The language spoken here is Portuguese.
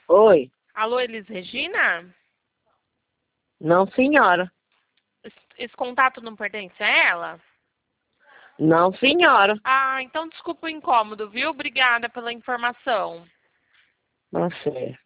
Oi. Alô, Elis Regina? Não, senhora. Esse contato não pertence a ela? Não, senhora. Ah, então desculpa o incômodo, viu? Obrigada pela informação. Não sei.